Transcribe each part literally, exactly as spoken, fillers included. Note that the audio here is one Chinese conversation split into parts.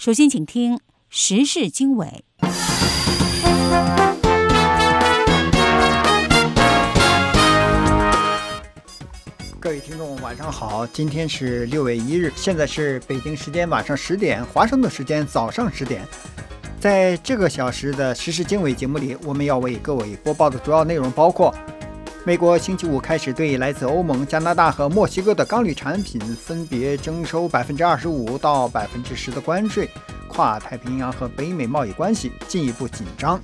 首先，请听时事经纬。 各位听众晚上好，今天是六月一日，现在是北京时间晚上十点，华盛顿时间早上十点。在这个小时的时事经纬节目里，我们要为各位播报的主要内容包括：美国星期五开始对来自欧盟、加拿大和墨西哥的钢铝产品分别征收百分之二十五到百分之十的关税，跨太平洋和北美贸易关系进一步紧张。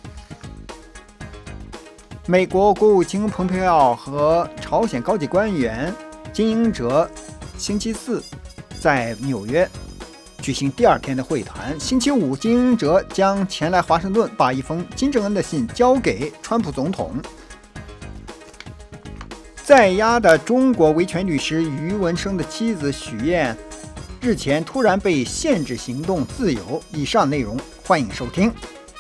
美国国务卿蓬佩奥和朝鲜高级官员金英哲星期四在纽约举行第二天的会谈。星期五，金英哲将前来华盛顿，把一封金正恩的信交给川普总统。在押的中国维权律师于文生的妻子许燕日前突然被限制行动自由。以上内容欢迎收听。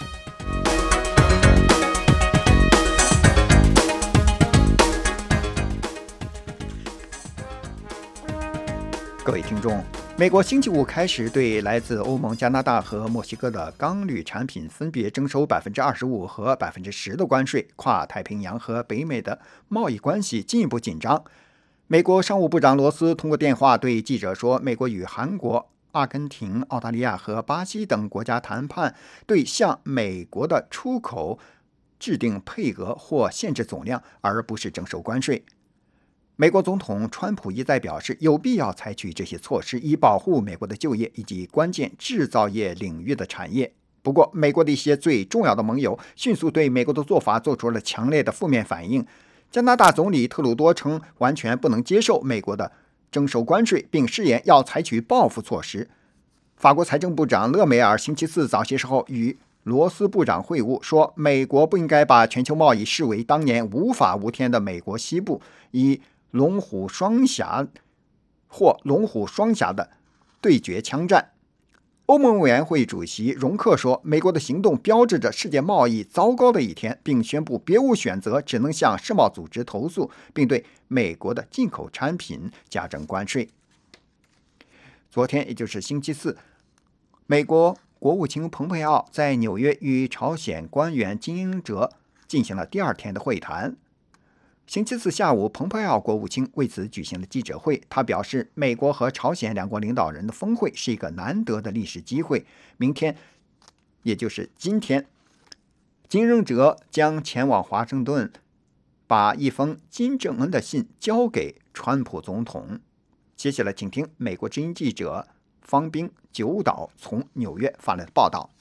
各位听众，美国星期五开始对来自欧盟、加拿大和墨西哥的钢铝产品分别征收百分之二十五和百分之十的关税，跨太平洋和北美的贸易关系进一步紧张。美国商务部长罗斯通过电话对记者说，美国与韩国、阿根廷、澳大利亚和巴西等国家谈判，对向美国的出口制定配额或限制总量，而不是征收关税。美国总统川普一再表示，有必要采取这些措施，以保护美国的就业以及关键制造业领域的产业。不过，美国的一些最重要的盟友迅速对美国的做法做出了强烈的负面反应。加拿大总理特鲁多称完全不能接受美国的征收关税，并誓言要采取报复措施。法国财政部长勒梅尔星期四早些时候与罗斯部长会晤，说美国不应该把全球贸易视为当年无法无天的美国西部，以龙虎双峡或龙虎双峡的对决枪战。欧盟委员会主席容克说，美国的行动标志着世界贸易糟糕的一天，并宣布别无选择，只能向世贸组织投诉，并对美国的进口产品加征关税。昨天，也就是星期四，美国国务卿蓬佩奥在纽约与朝鲜官员金英哲进行了第二天的会谈。星期四下午，蓬佩奥国务卿为此举行了记者会。他表示，美国和朝鲜两国领导人的峰会是一个难得的历史机会。明天，也就是今天，金英哲将前往华盛顿，把一封金正恩的信交给川普总统。接下来，请听美国之音记者方冰九岛从纽约发来的报道。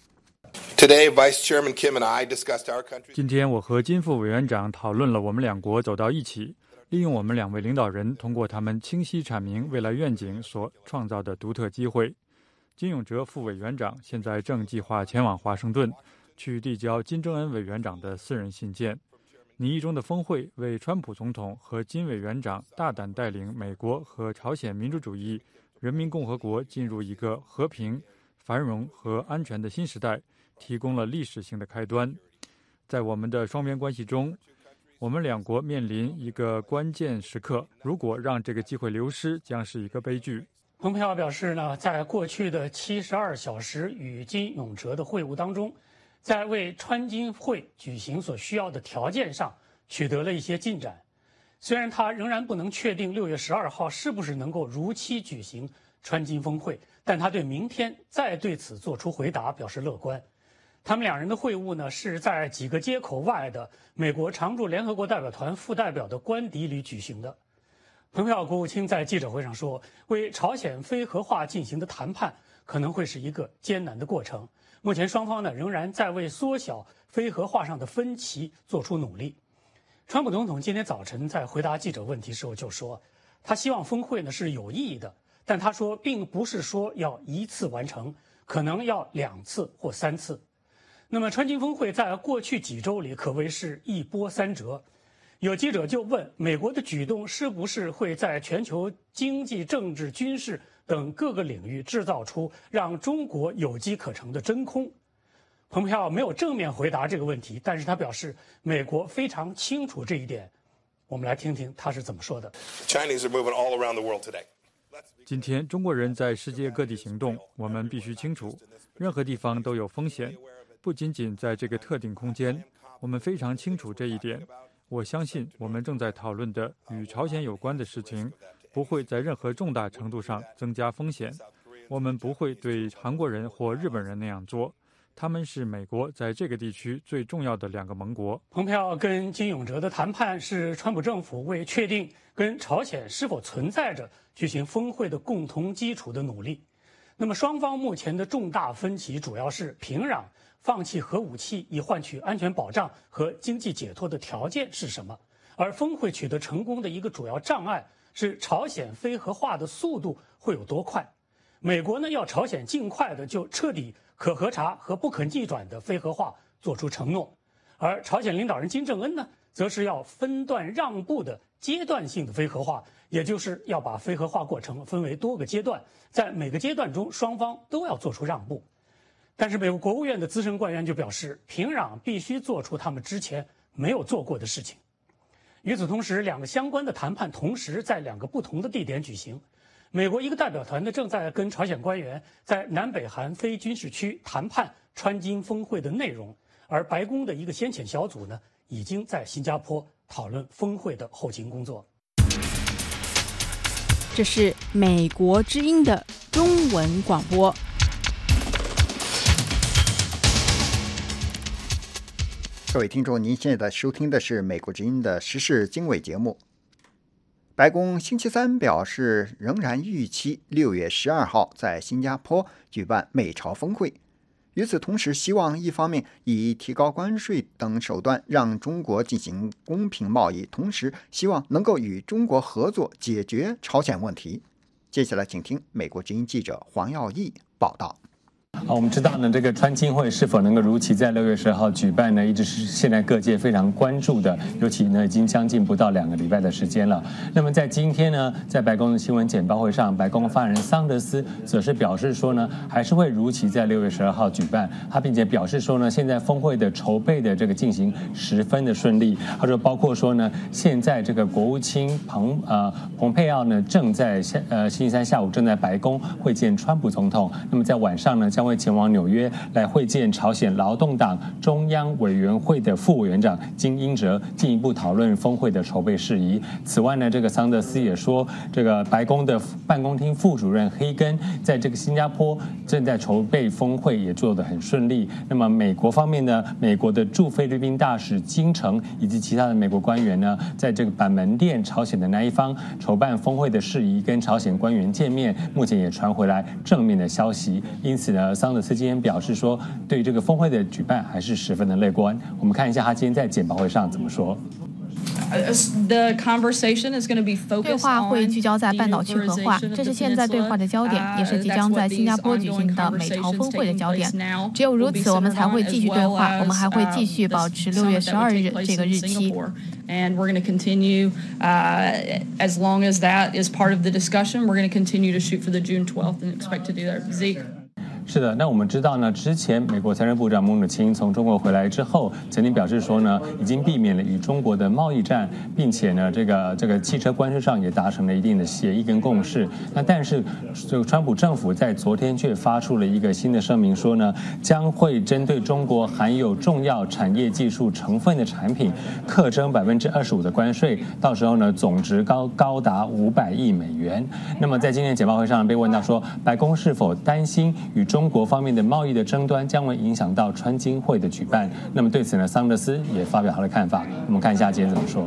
今天我和金副委员长讨论了我们两国走到一起，利用我们两位领导人通过他们清晰阐明未来愿景所创造的独特机会。金永哲副委员长现在正计划前往华盛顿，去递交金正恩委员长的私人信件。拟议中的峰会为川普总统和金委员长大胆带领美国和朝鲜民主主义人民共和国进入一个和平、繁荣和安全的新时代提供了历史性的开端。在我们的双边关系中，我们两国面临一个关键时刻，如果让这个机会流失，将是一个悲剧。 蓬佩奥表示呢，在过去的七十二小时与金永哲的会晤当中，在为川金会举行所需要的条件上取得了一些进展。虽然他仍然不能确定六月十二号是不是能够如期举行川金峰会，但他对明天再对此做出回答表示乐观。他们两人的会晤呢，是在几个街口外的美国常驻联合国代表团副代表的官邸里举行的。蓬佩奥国务卿在记者会上说，为朝鲜非核化进行的谈判可能会是一个艰难的过程。目前双方呢仍然在为缩小非核化上的分歧做出努力。川普总统今天早晨在回答记者问题时候就说，他希望峰会呢是有意义的，但他说并不是说要一次完成，可能要两次或三次。那么川金峰会在过去几周里可谓是一波三折。有记者就问，美国的举动是不是会在全球经济、政治、军事等各个领域制造出让中国有机可乘的真空？蓬佩奥没有正面回答这个问题，但是他表示美国非常清楚这一点。我们来听听他是怎么说的。 Chinese are moving all around the world today. 今天中国人在世界各地行动，我们必须清楚，任何地方都有风险，不仅仅在这个特定空间。我们非常清楚这一点。我相信我们正在讨论的与朝鲜有关的事情，不会在任何重大程度上增加风险。我们不会对韩国人或日本人那样做。他们是美国在这个地区最重要的两个盟国。 蓬佩奥跟金永哲的谈判是川普政府为确定跟朝鲜是否存在着举行峰会的共同基础的努力。那么双方目前的重大分歧主要是平壤放弃核武器以换取安全保障和经济解脱的条件是什么，而峰会取得成功的一个主要障碍是朝鲜非核化的速度会有多快。美国呢要朝鲜尽快的就彻底可核查和不可逆转的非核化做出承诺，而朝鲜领导人金正恩呢，则是要分段让步的阶段性的非核化，也就是要把非核化过程分为多个阶段，在每个阶段中双方都要做出让步。但是美国国务院的资深官员就表示，平壤必须做出他们之前没有做过的事情。与此同时，两个相关的谈判同时在两个不同的地点举行。美国一个代表团呢，正在跟朝鲜官员在南北韩非军事区谈判川金峰会的内容，而白宫的一个先遣小组呢，已经在新加坡讨论峰会的后勤工作。 这是美国之音的中文广播。 各位听众，您现在收听的是美国之音的时事经纬节目。白宫星期三表示，仍然预期六月十二号在新加坡举办美朝峰会。与此同时，希望一方面以提高关税等手段让中国进行公平贸易，同时希望能够与中国合作解决朝鲜问题。接下来，请听美国之音记者黄耀义报道。 啊，我们知道呢，这个川金会是否能够如期在六月十二号举办呢，一直是现在各界非常关注的，尤其呢已经将近不到两个礼拜的时间了。那么在今天呢，在白宫的新闻简报会上，白宫发言人桑德斯则是表示说呢，还是会如期在六月十二号举办。他并且表示说呢，现在峰会的筹备的这个进行十分的顺利。他说，包括说呢，现在这个国务卿蓬呃蓬佩奥呢正在下呃星期三下午正在白宫会见川普总统。那么在晚上呢，将会前往纽约来会见朝鲜劳动党中央委员会的副委员长金英哲，进一步讨论峰会的筹备事宜。此外呢，这个桑德斯也说，这个白宫的办公厅副主任黑根在这个新加坡正在筹备峰会，也做得很顺利。那么美国方面呢，美国的驻菲律宾大使金城以及其他的美国官员呢，在这个板门店朝鲜的那一方筹办峰会的事宜，跟朝鲜官员见面，目前也传回来正面的消息。因此呢，桑德斯今天表示说，对于这个峰会的举办还是十分的乐观。我们看一下他今天在简报会上怎么说。 对话会聚焦在半岛去核化，这是现在对话的焦点，也是即将在新加坡举行的美朝峰会的焦点。只有如此，我们才会继续对话，我们还会继续保持六月十二日这个日期。 And we're going to continue, uh, as long as that is part of the discussion, we're going to continue to shoot for the June twelfth and expect to do that. Zeke. 是的，那我们知道呢，之前美国财政部长穆努钦从中国回来之后，曾经表示说呢，已经避免了与中国的贸易战，并且呢，这个这个汽车关税上也达成了一定的协议跟共识。那但是这个川普政府在昨天却发出了一个新的声明，说呢，将会针对中国含有重要产业技术成分的产品，课征百分之二十五的关税，到时候呢，总值高高达五百亿美元。那么在今天的简报会上被问到说，白宫是否担心与中国方面的贸易的争端将会影响到川金会的举办？那么对此呢，桑德斯也发表他的看法。我们看一下今天怎么说。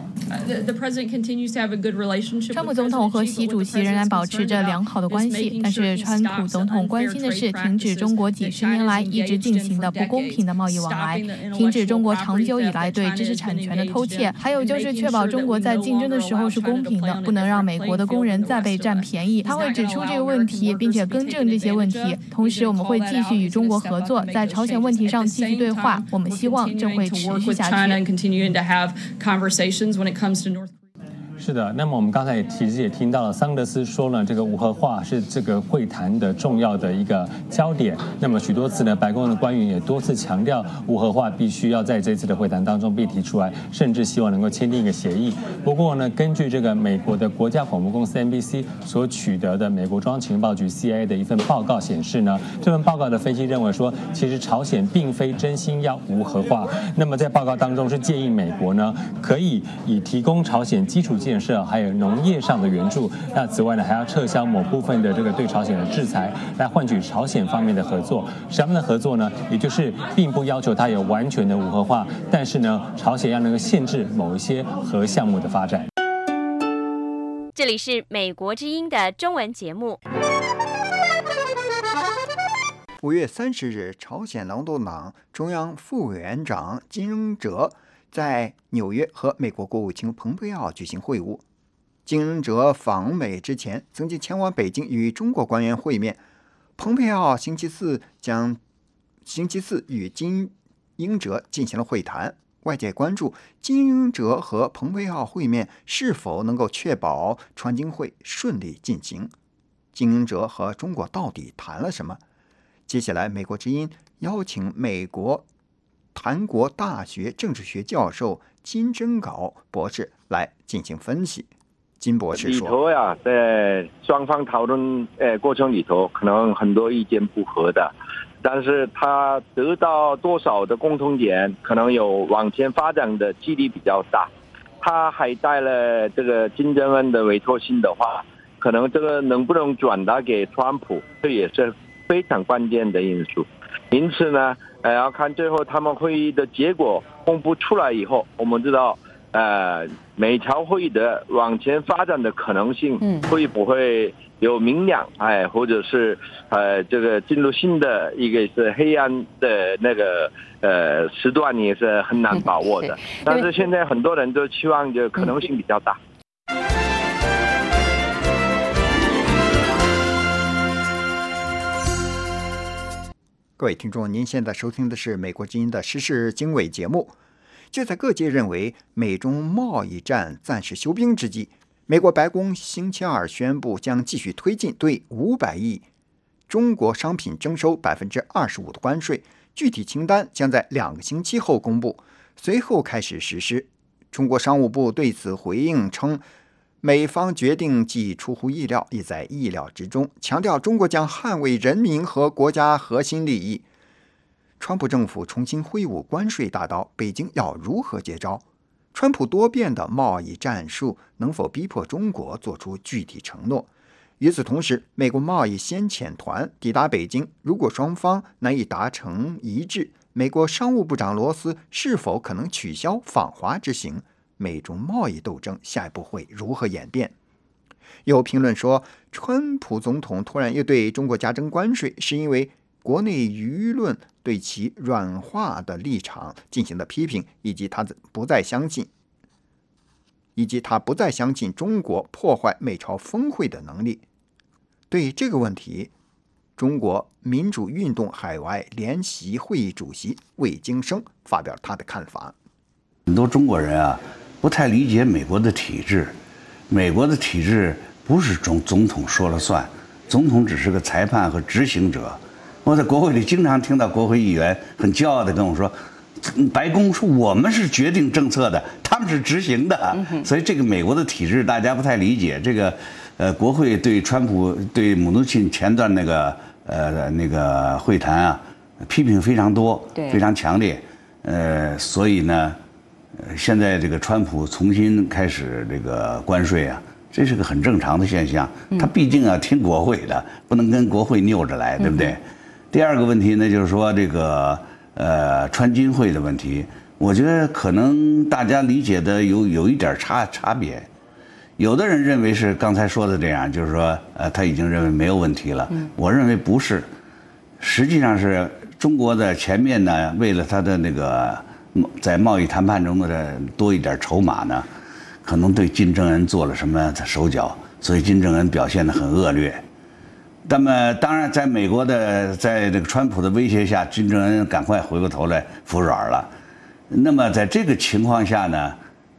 川普总统和习主席仍然保持着良好的关系，但是川普总统关心的是停止中国几十年来一直进行的不公平的贸易往来，停止中国长久以来对知识产权的偷窃，还有就是确保中国在竞争的时候是公平的，不能让美国的工人再被占便宜。他会指出这个问题，并且更正这些问题。同时，我们会继续与中国合作，在朝鲜问题上继续对话。我们希望这会持续下去。 是的，那么我们刚才也其实也听到了桑德斯说呢，这个无核化是这个会谈的重要的一个焦点。那么许多次呢，白宫的官员也多次强调，无核化必须要在这次的会谈当中被提出来，甚至希望能够签订一个协议。不过呢，根据这个美国的国家广播公司 N B C 所取得的美国中央情报局 C I A 的一份报告显示呢，这份报告的分析认为说，其实朝鲜并非真心要无核化。那么在报告当中是建议美国呢，可以以提供朝鲜基础建设还有农业上的援助，那此外呢还要撤销某部分的这个对朝鲜的制裁，来换取朝鲜方面的合作。什么样的合作呢？也就是并不要求它有完全的无核化，但是呢，朝鲜要能够限制某一些核项目的发展。 这里是美国之音的中文节目。 五月三十日，朝鲜劳动党中央副委员长金英哲在纽约和美国国务卿蓬佩奥举行会晤。金英哲访美之前，曾经前往北京与中国官员会面。蓬佩奥星期四将星期四与金英哲进行了会谈。外界关注金英哲和蓬佩奥会面是否能够确保川金会顺利进行。金英哲和中国到底谈了什么？接下来，美国之音邀请美国韩国大学政治学教授金珍镐博士来进行分析。金博士说：“ 里头呀，在双方讨论呃过程里头，可能很多意见不合的，但是他得到多少的共同点，可能有往前发展的几率比较大。他还带了这个金正恩的委托信的话，可能这个能不能转达给川普，这也是非常关键的因素。因此呢，呃，要看最后他们会议的结果公布出来以后，我们知道，呃，每条会议的往前发展的可能性会不会有明亮，哎，或者是呃，这个进入新的一个是黑暗的那个呃时段，也是很难把握的。但是现在很多人都期望这可能性比较大。 各位听众，您现在收听的是美国之音的时事经纬节目。就在各界认为美中贸易战暂时休兵之际，美国白宫星期二宣布将继续推进对五百亿中国商品征收百分之二十五的关税，具体清单将在两个星期后公布，随后开始实施。中国商务部对此回应称，美方决定既出乎意料，也在意料之中，强调中国将捍卫人民和国家核心利益。川普政府重新挥舞关税大刀，北京要如何接招？川普多变的贸易战术能否逼迫中国做出具体承诺？与此同时，美国贸易先遣团抵达北京，如果双方难以达成一致，美国商务部长罗斯是否可能取消访华之行？美中贸易斗争下一步会如何演变？有评论说，川普总统突然又对中国加征关税，是因为国内舆论对其软化的立场进行了批评，以及他不再相信，以及他不再相信中国破坏美朝峰会的能力。对这个问题，中国民主运动海外联席会议主席魏京生发表他的看法。 很多中国人啊，不太理解美国的体制。美国的体制不是总总统说了算，总统只是个裁判和执行者。我在国会里经常听到国会议员很骄傲地跟我说，白宫说我们是决定政策的，他们是执行的。所以这个美国的体制大家不太理解。这个呃，国会对川普对姆努钦前段那个呃那个会谈啊，批评非常多，非常强烈。呃，所以呢，现在这个川普重新开始这个关税啊，这是个很正常的现象。他毕竟要听国会的，不能跟国会拗着来，对不对？第二个问题呢，就是说这个呃川金会的问题，我觉得可能大家理解的有有一点差差别。有的人认为是刚才说的这样，就是说呃他已经认为没有问题了。我认为不是，实际上是中国的前面呢，为了他的那个在贸易谈判中的多一点筹码呢，可能对金正恩做了什么手脚，所以金正恩表现得很恶劣。那么当然，在美国的在这个川普的威胁下，金正恩赶快回过头来服软了。那么在这个情况下呢，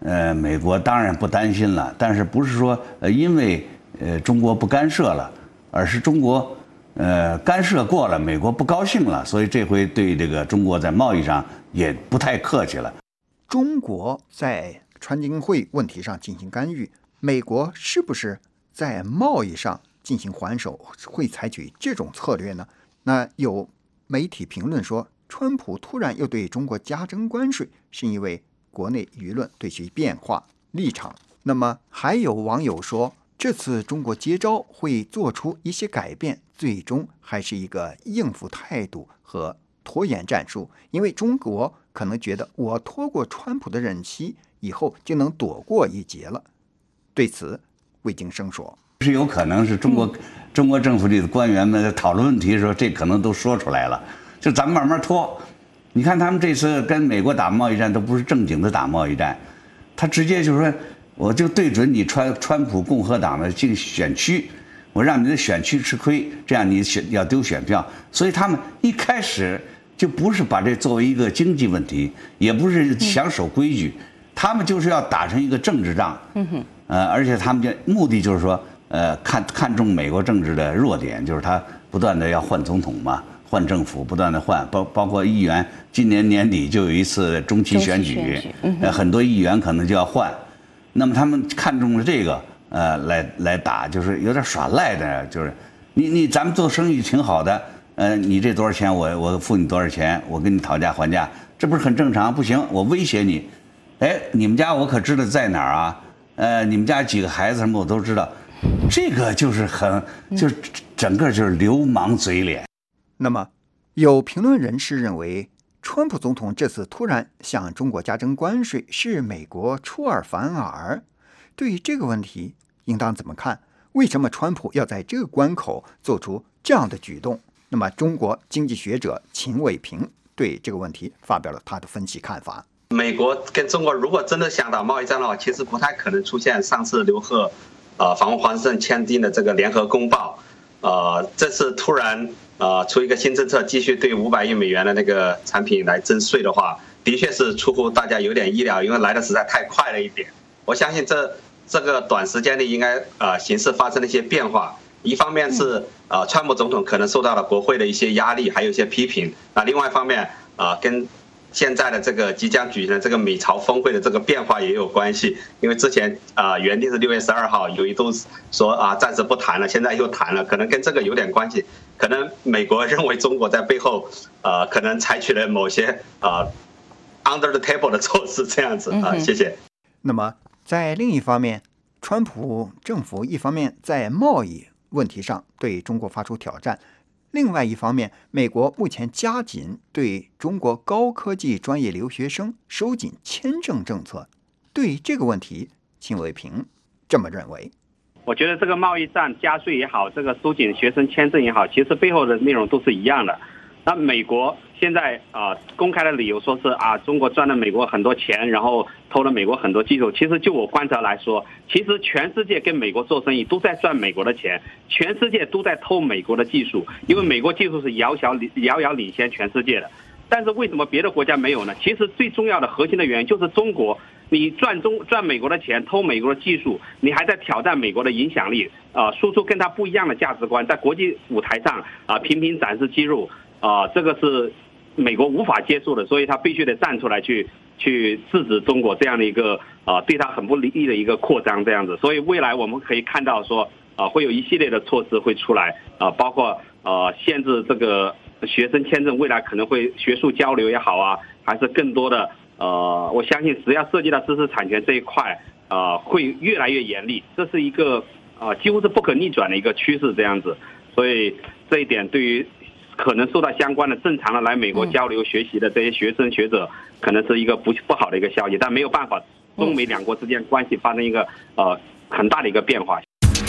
呃，美国当然不担心了，但是不是说呃因为呃中国不干涉了，而是中国呃干涉过了，美国不高兴了，所以这回对这个中国在贸易上也不太客气了。 中国在川金会问题上进行干预，美国是不是在贸易上进行还手，会采取这种策略呢？那有媒体评论说，川普突然又对中国加征关税，是因为国内舆论对其变化立场。那么还有网友说，这次中国接招会做出一些改变，最终还是一个应付态度和拖延战术，因为中国可能觉得我拖过川普的任期以后就能躲过一劫了。对此，魏京生说， 是有可能是中国、嗯、中国政府里的官员们在讨论问题的时候，这可能都说出来了，就咱们慢慢拖。你看他们这次跟美国打贸易战都不是正经的打贸易战，他直接就说我就对准你川川普共和党的竞选区，我让你的选区吃亏，这样你选要丢选票。所以他们一开始就不是把这作为一个经济问题，也不是想守规矩，嗯、他们就是要打成一个政治仗。嗯哼，呃，而且他们的目的就是说，呃，看看中美国政治的弱点，就是他不断的要换总统嘛。换政府不断的换，包包括议员，今年年底就有一次中期选举，选举嗯、呃，很多议员可能就要换，那么他们看中了这个，呃，来来打，就是有点耍赖的，就是你你咱们做生意挺好的，呃，你这多少钱我我付你多少钱，我跟你讨价还价，这不是很正常？不行，我威胁你，哎，你们家我可知道在哪儿啊？呃，你们家几个孩子什么我都知道，这个就是很就是整个就是流氓嘴脸。 那么，有评论人士认为，川普总统这次突然向中国加征关税是美国出尔反尔。对于这个问题，应当怎么看？为什么川普要在这个关口做出这样的举动？那么，中国经济学者秦伟平对这个问题发表了他的分析看法。 美国跟中国如果真的想打贸易战的话，其实不太可能出现上次刘鹤、呃访问华盛顿签订的这个联合公报。呃，这次突然。呃，出一个新政策，继续对五百亿美元的那个产品来征税的话，的确是出乎大家有点意料，因为来的实在太快了一点。我相信这这个短时间内应该呃形势发生了一些变化。一方面是呃川普总统可能受到了国会的一些压力，还有一些批评。那另外一方面啊、呃，跟现在的这个即将举行的这个美朝峰会的这个变化也有关系。因为之前啊、呃、原定是六月十二号，有一度说啊暂时不谈了，现在又谈了，可能跟这个有点关系。可能美国认为中国在背后，呃，可能采取了某些呃 under the table 的措施，这样子啊、呃，谢谢。 那么，在另一方面，川普政府一方面在贸易问题上对中国发出挑战，另外一方面，美国目前加紧对中国高科技专业留学生收紧签证政策。对这个问题，秦伟平这么认为。 我觉得这个贸易战加税也好，这个收紧学生签证也好，其实背后的内容都是一样的。那美国现在啊、呃、公开的理由说是啊中国赚了美国很多钱，然后偷了美国很多技术。其实就我观察来说，其实全世界跟美国做生意都在赚美国的钱，全世界都在偷美国的技术，因为美国技术是遥遥遥遥领先全世界的。但是为什么别的国家没有呢？其实最重要的核心的原因就是中国。你赚中赚美国的钱，偷美国的技术，你还在挑战美国的影响力，啊、呃，输出跟他不一样的价值观，在国际舞台上啊、呃、频频展示肌肉，啊、呃，这个是美国无法接受的，所以他必须得站出来去去制止中国这样的一个啊、呃、对他很不利的一个扩张这样子。所以未来我们可以看到说啊、呃、会有一系列的措施会出来啊、呃，包括呃限制这个学生签证，未来可能会学术交流也好啊，还是更多的。呃，我相信只要涉及到知识产权这一块，呃，会越来越严厉，这是一个呃几乎是不可逆转的一个趋势这样子。所以这一点对于可能受到相关的正常的来美国交流学习的这些学生学者，可能是一个不不好的一个消息，但没有办法，中美两国之间关系发生一个呃很大的一个变化。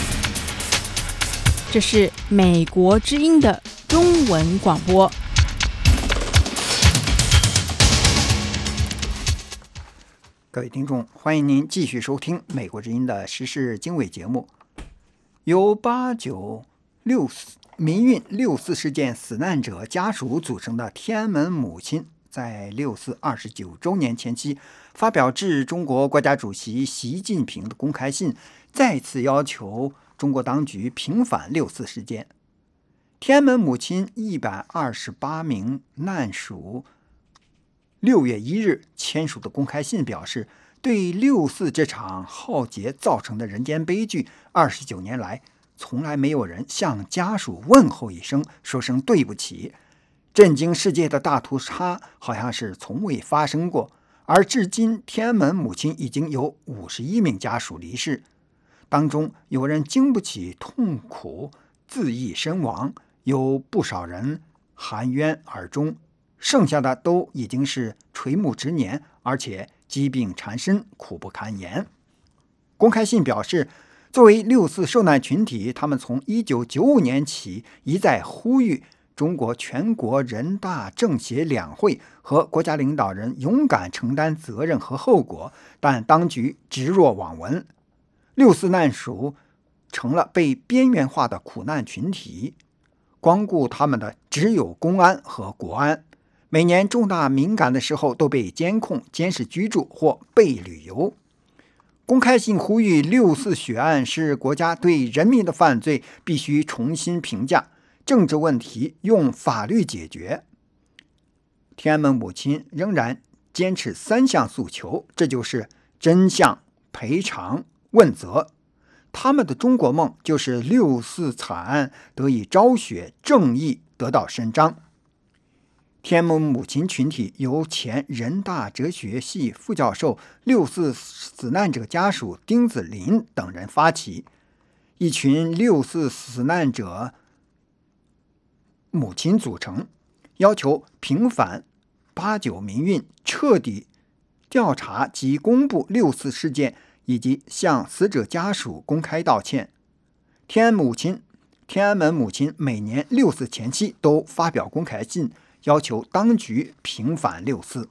这是美国之音的中文广播。 各位听众，欢迎您继续收听美国之音的时事经纬节目。由八九六四民运六四事件死难者家属组成的天安门母亲在六四二十九周年前夕发表致中国国家主席习近平的公开信，再次要求中国当局平反六四事件。天安门母亲一百二十八名难属六月一日签署的公开信表示，对六四这场浩劫造成的人间悲剧，二十九年来从来没有人向家属问候一声，说声对不起。震惊世界的大屠杀好像是从未发生过，而至今天安门母亲已经有五十一名家属离世，当中有人经不起痛苦自缢身亡，有不少人含冤而终，剩下的都已经是垂暮之年，而且疾病缠身，苦不堪言。公开信表示，作为六四受难群体，他们从一九九五年起一再呼吁中国全国人大政协两会和国家领导人勇敢承担责任和后果，但当局置若罔闻。六四难属成了被边缘化的苦难群体，光顾他们的只有公安和国安，每年重大敏感的时候都被监控、监视居住或被旅游。公开信呼吁六四血案是国家对人民的犯罪，必须重新评价，政治问题用法律解决。天安门母亲仍然坚持三项诉求，这就是真相、赔偿、问责。他们的中国梦就是六四惨案得以昭雪，正义得到伸张。天安门母亲群体由前人大哲学系副教授、六四死难者家属丁子霖等人发起，一群六四死难者母亲组成，要求平反八九民运，彻底调查及公布六四事件，以及向死者家属公开道歉。天安母亲、天安门母亲每年六四前期都发表公开信，要求当局平反六四。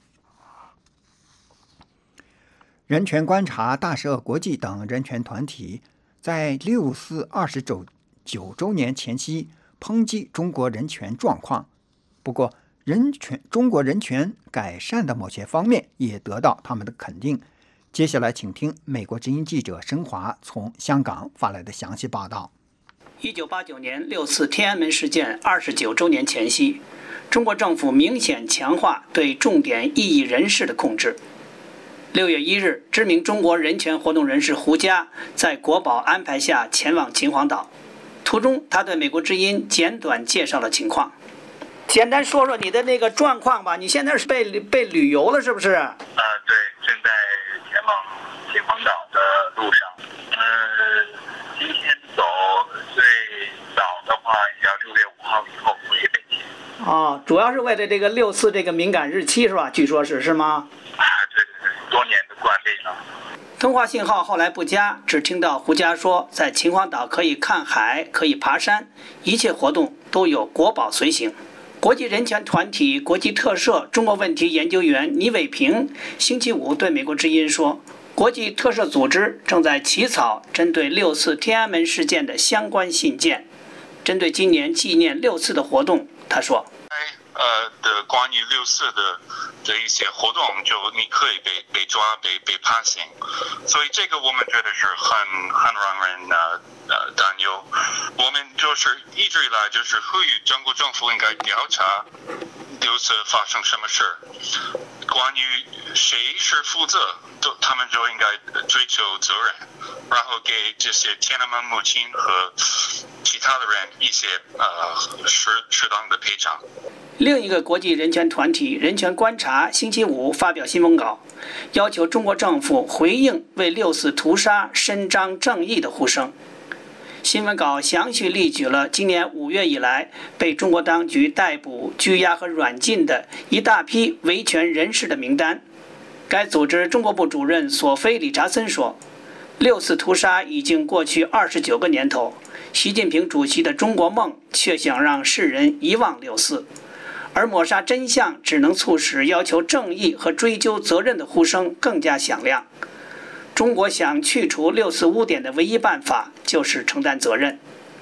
人权观察、大社国际等人权团体在六四二十九周年前夕抨击中国人权状况，不过人权中国人权改善的某些方面也得到他们的肯定。接下来请听美国之音记者申华从香港发来的详细报道。 一九八九年六四天安门事件二十九周年前夕，中国政府明显强化对重点异议人士的控制。六月一日，知名中国人权活动人士胡佳在国保安排下前往秦皇岛，途中他对美国之音简短介绍了情况。简单说说你的那个状况吧，你现在是被被旅游了是不是？ 呃，对，正在前往秦皇岛的路上。呃，今天走最早的话也要六月五号以后回北京。 哦，主要是为了这个六四这个敏感日期是吧？据说是是吗？ 啊，对对对，多年的惯例了。 通话信号后来不佳，只听到胡佳说，在秦皇岛可以看海，可以爬山，一切活动都有国保随行。国际人权团体国际特赦中国问题研究员倪伟平星期五对美国之音说，国际特赦组织正在起草针对六四天安门事件的相关信件。针对今年纪念六四的活动，他说， 呃的关于六四的的一些活动，就你可以被被抓、被被判刑，所以这个我们觉得是很很让人呃呃担忧。我们就是一直以来就是呼吁中国政府应该调查六次发生什么事，关于谁是负责，都他们就应该追究责任，然后给这些天安门母亲和其他的人一些呃适适当的赔偿。 另一个国际人权团体人权观察星期五发表新闻稿，要求中国政府回应为六四屠杀伸张正义的呼声。新闻稿详细列举了今年五月以来被中国当局逮捕、拘押和软禁的一大批维权人士的名单。该组织中国部主任索菲·理查森说，六四屠杀已经过去二十九个年头，习近平主席的中国梦却想让世人遗忘六四，而抹杀真相只能促使要求正义和追究责任的呼声更加响亮。中国想去除六四污点的唯一办法就是承担责任。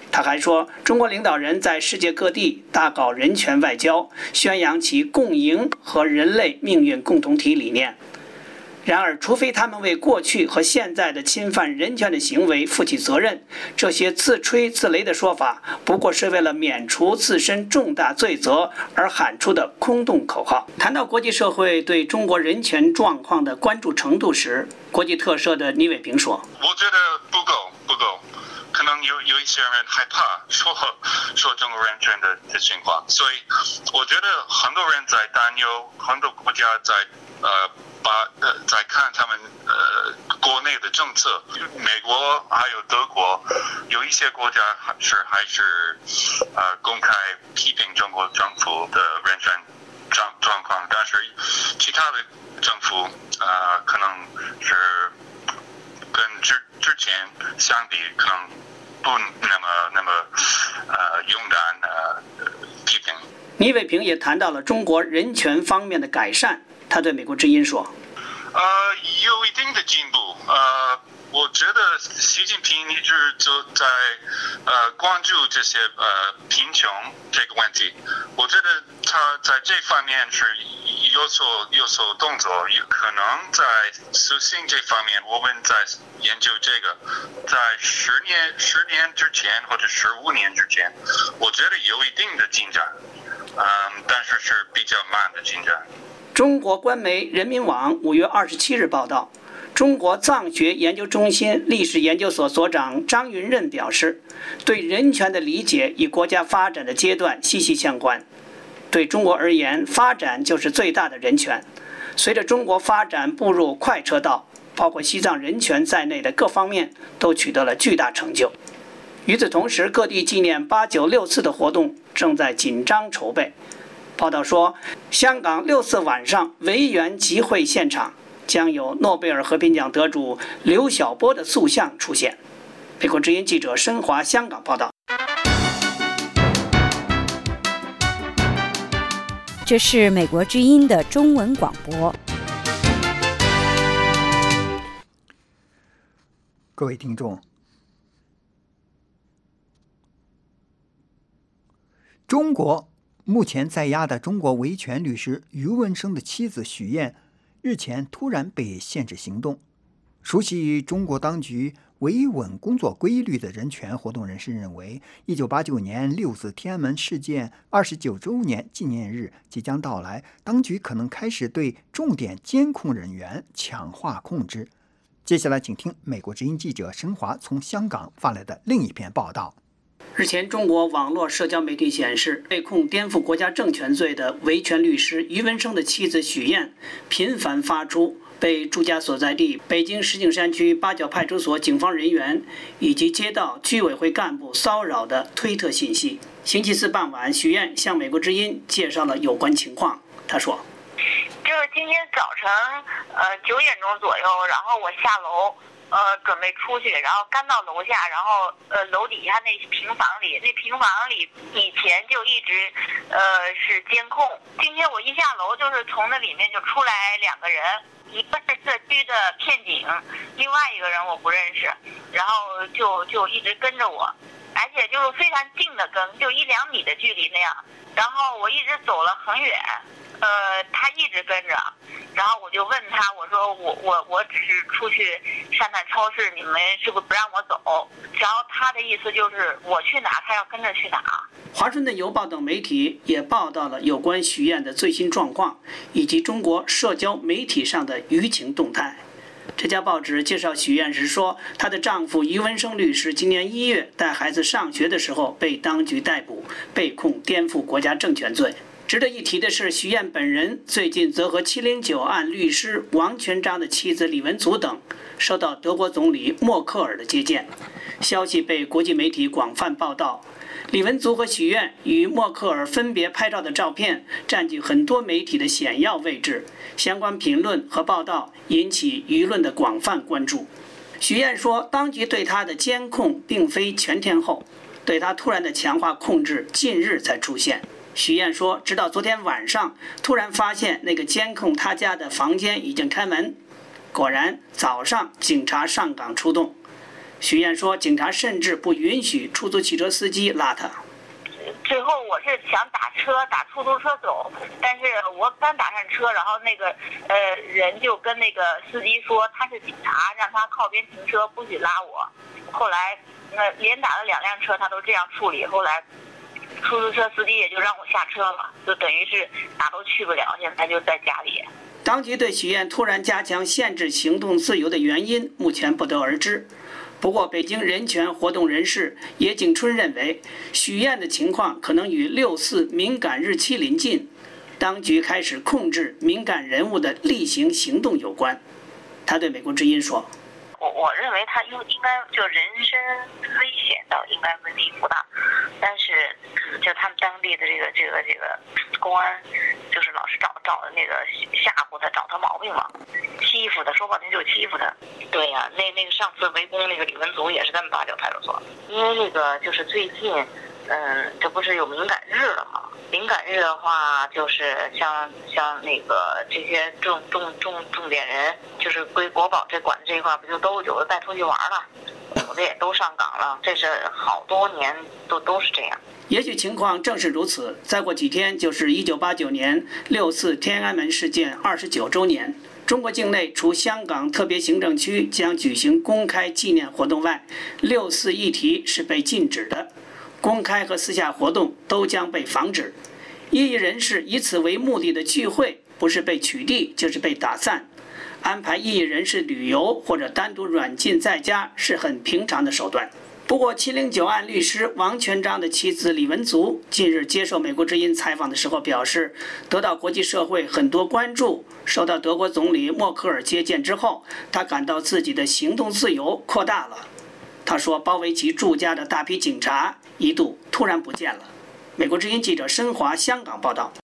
他还说，中国领导人在世界各地大搞人权外交，宣扬其共赢和人类命运共同体理念。然而，除非他们为过去和现在的侵犯人权的行为负起责任，这些自吹自擂的说法不过是为了免除自身重大罪责而喊出的空洞口号。谈到国际社会对中国人权状况的关注程度时，国际特赦的倪伟平说：“ 我觉得不够，不够。可能有有一些人害怕说说中国人权的的情况，所以我觉得很多人在担忧，很多国家在呃把呃在看他们呃国内的政策。美国还有德国，有一些国家还是还是呃公开批评中国政府的人权状状况，但是其他的政府呃可能是跟之之前相比，可能不那么那么呃勇敢呃批评。” 倪伟平也谈到了中国人权方面的改善，他对美国之音说：“ 呃，有一定的进步。呃，我觉得习近平一直就在呃关注这些呃贫穷这个问题。我觉得他在这方面是有所有所动作，有可能在实行这方面，我们在研究这个，在十年十年之前或者十五年之前，我觉得有一定的进展，嗯，但是是比较慢的进展。” 中国官媒人民网五月二十七日报道，中国藏学研究中心历史研究所所长张云任表示，对人权的理解与国家发展的阶段息息相关。对中国而言，发展就是最大的人权。随着中国发展步入快车道，包括西藏人权在内的各方面都取得了巨大成就。与此同时，各地纪念八九六四的活动正在紧张筹备。报道说，香港六四晚上维园集会现场将有诺贝尔和平奖得主刘晓波的塑像出现。美国之音记者申华香港报道。 这是美国之音的中文广播。 各位听众，中国目前在押的中国维权律师余文生的妻子许燕日前突然被限制行动。熟悉中国当局维稳工作规律的人权活动人士认为，一九八九年六四天安门事件二十九周年纪念日即将到来，当局可能开始对重点监控人员强化控制。接下来请听美国之音记者申华从香港发来的另一篇报道。 日前，中国网络社交媒体显示，被控颠覆国家政权罪的维权律师余文生的妻子许燕频繁发出被住家所在地北京石景山区八角派出所警方人员以及街道居委会干部骚扰的推特信息。星期四傍晚，许燕向美国之音介绍了有关情况。她说：“ 就是今天早晨，呃九点钟左右，然后我下楼。”呃，准备出去，然后刚到楼下，然后呃，楼底下那平房里，那平房里以前就一直呃是监控。今天我一下楼，就是从那里面就出来两个人，一个是社区的片警，另外一个人我不认识，然后就就一直跟着我，而且就是非常近的跟，就一两米的距离那样。然后我一直走了很远，呃，他一直跟着。然后我就问他，我说我我我只是出去上趟超市，你们是不是不让我走？然后他的意思就是我去哪，他要跟着去哪。 华盛顿邮报等媒体也报道了有关许燕的最新状况，以及中国社交媒体上的舆情动态。这家报纸介绍许燕时说，她的丈夫余文生律师今年一月带孩子上学的时候被当局逮捕，被控颠覆国家政权罪。值得一提的是，许燕本人最近则和七零九案律师王全璋的妻子李文足等受到德国总理默克尔的接见。消息被国际媒体广泛报道，李文足和许燕与默克尔分别拍照的照片占据很多媒体的显要位置，相关评论和报道引起舆论的广泛关注。许燕说，当局对她的监控并非全天候，对她突然的强化控制近日才出现。许燕说，直到昨天晚上突然发现那个监控他家的房间已经开门，果然早上警察上岗出动。 许燕说，警察甚至不允许出租汽车司机拉他。 最后我是想打车打出租车走，但是我刚打上车，然后那个呃人就跟那个司机说他是警察，让他靠边停车，不许拉我。后来那连打了两辆车，他都这样处理。后来出租车司机也就让我下车了，就等于是哪都去不了，现在就在家里。 当局对许燕突然加强限制行动自由的原因目前不得而知。不过，北京人权活动人士叶景春认为，许燕的情况可能与六四敏感日期临近，当局开始控制敏感人物的例行行动有关。他对美国之音说：“ 我我认为他应应该就人身危险倒应该问题不大，但是就他们当地的这个这个这个公安，就是老是找找那个吓唬他，找他毛病嘛，欺负他，说不好听就是欺负他。对呀、啊，那那个上次围攻那个李文足也是在八角派出所，因为这个就是最近，嗯，这不是有敏感日了吗？敏感日的话，就是像像那个这些重重重重点人，就是归国保这管的这一块，不就都有的带出去玩了，有的也都上岗了，这是好多年都都是这样。” 也许情况正是如此，再过几天就是一九八九年六四天安门事件二十九周年。中国境内除香港特别行政区将举行公开纪念活动外，六四议题是被禁止的，公开和私下活动都将被防止。异议人士以此为目的的聚会，不是被取缔就是被打散。安排异议人士旅游或者单独软禁在家是很平常的手段。不过，七零九案律师王全璋的妻子李文足近日接受美国之音采访的时候表示，得到国际社会很多关注，受到德国总理默克尔接见之后，他感到自己的行动自由扩大了。他说，包围其住家的大批警察一度突然不见了。美国之音记者申华香港报道。